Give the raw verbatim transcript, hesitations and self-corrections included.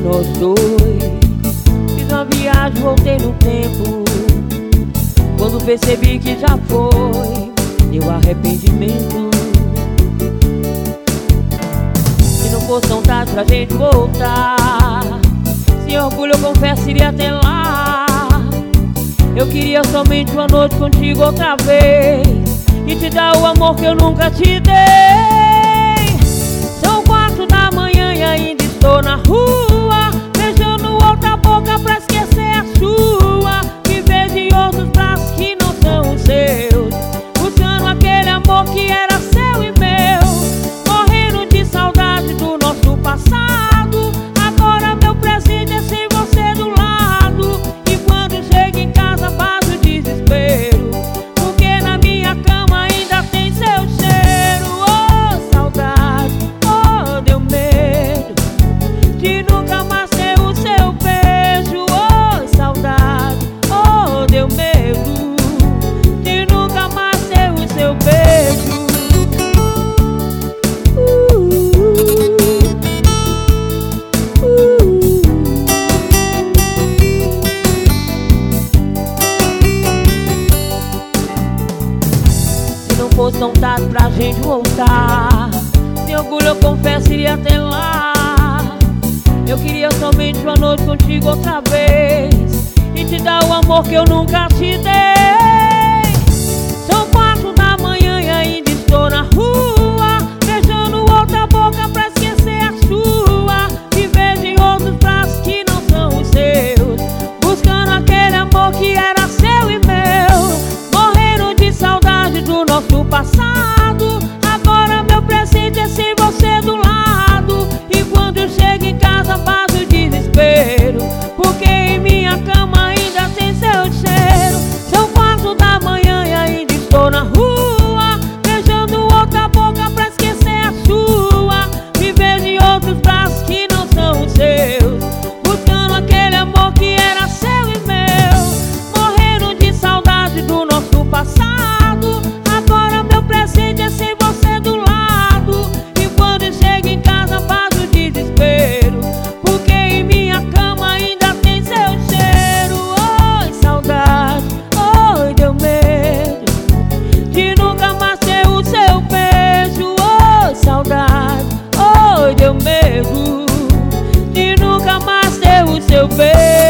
nós dois. Fiz uma viagem, voltei no tempo. Quando percebi que já foi, deu arrependimento. Se não fosse tão tarde pra gente voltar, sem orgulho eu confesso iria até lá. Eu queria somente uma noite contigo outra vez e te dar o amor que eu nunca te dei. São quatro da manhã e ainda estou na rua, beijando outra boca pra esquecer a sua. Me vejo em outros braços que não são os seus, buscando aquele amor que era seu e meu, morrendo de saudade do nosso passado. Agora meu presente é sem você do lado, e quando chego em casa bato o desespero, porque na minha cama ainda tem seu cheiro. Oh, saudade, oh, deu medo de nunca mais ter o seu beijo. Oh, saudade, oh, deu medo de nunca mais ter o seu beijo. Se não fosse tão tarde pra gente voltar, sem orgulho eu confesso iria até lá. Eu queria somente uma noite contigo outra vez e te dar o amor que eu nunca te dei. São quatro da manhã e ainda estou na rua, beijando outra boca pra esquecer a sua. Me vejo em outros braços que não são os seus, buscando aquele amor que era seu e meu, morrendo de saudade do nosso passado. Agora meu presente é sem você do lado, e quando eu chego em casa bato o desespero, porque em minha cama ainda tem seu cheiro. São quatro da manhã e ainda estou na rua, beijando outra boca pra esquecer a sua. Me vejo em outros braços que não são os seus, buscando aquele amor que era seu e meu, morrendo de saudade do nosso passado. Agora meu presente é sem você do lado, e quando eu chego em casa bato o desespero, porque em minha cama ainda tem seu cheiro. Oi, saudade, oi, deu medo de nunca mais ter o seu beijo. Oi, saudade, oi, deu medo de nunca mais ter o seu beijo.